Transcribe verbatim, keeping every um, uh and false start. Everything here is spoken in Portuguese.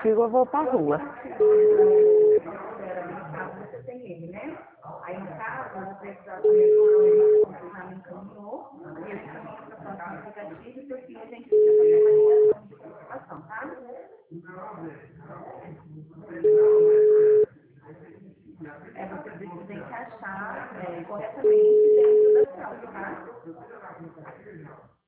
contigo, eu vou pra rua. Você tem ele, né? Aí, no caso, eu vou precisar também do que já me encaminhou, e eu encaminho para o próximo aplicativo, e por fim a gente precisa fazer uma ligação de participação, tá? É, você precisa encaixar é, corretamente dentro da sala, tá?